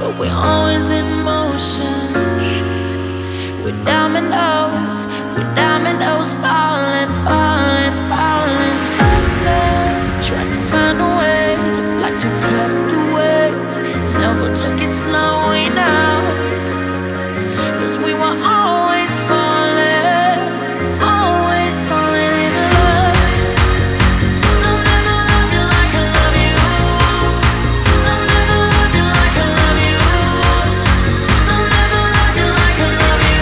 but we're always in motion. We're dominoes falling, falling, falling. Faster, tried to find a way, like two castaways. Never took it slow enough, 'cause we were always falling, always falling in love. I'll never love you like I love you. I'll never love you like I love you. I'll never love you like I love you.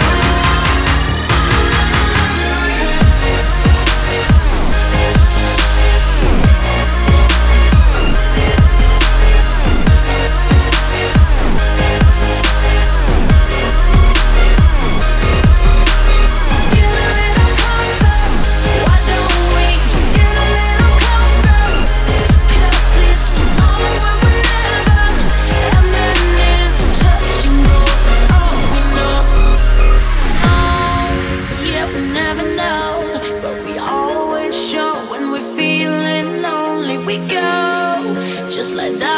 Just let down.